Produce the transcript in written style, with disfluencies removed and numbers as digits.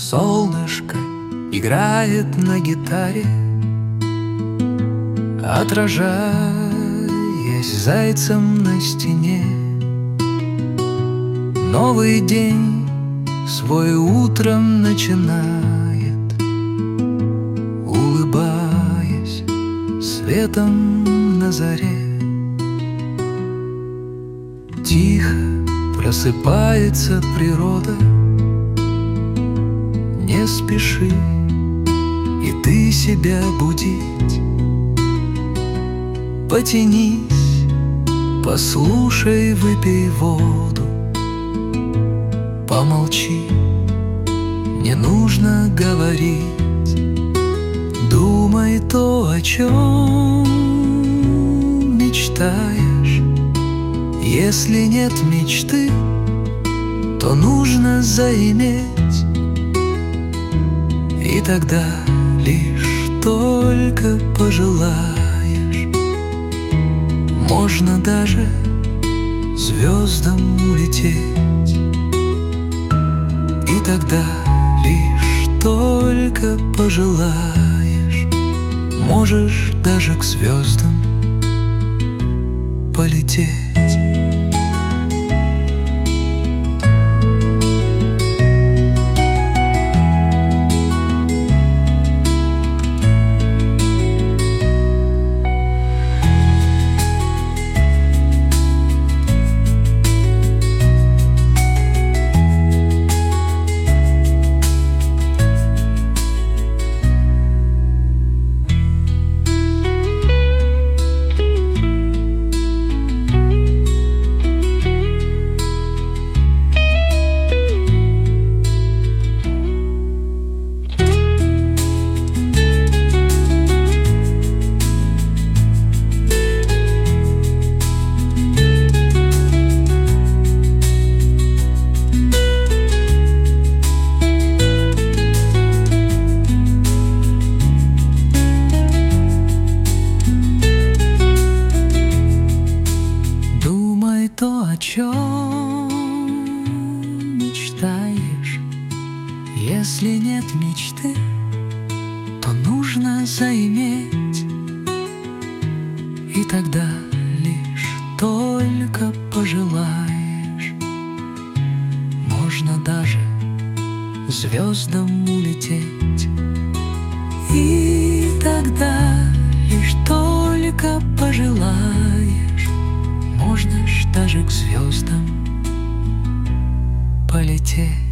Солнышко играет на гитаре, отражаясь зайцем на стене. Новый день свой утром начинает, улыбаясь светом на заре. Тихо просыпается природа, не спеши и ты себя будить. Потянись, послушай, выпей воду, помолчи, не нужно говорить. Думай то, о чем мечтаешь. Если нет мечты, то нужно заиметь, и тогда лишь только пожелаешь, можно даже звездам улететь. И тогда лишь только пожелаешь, можешь даже к звездам полететь. То, о чем мечтаешь. Если нет мечты, то нужно заиметь, и тогда лишь только пожелаешь, можно даже звездам улететь. И тогда лишь только пожелаешь, можно ж даже к звездам полететь.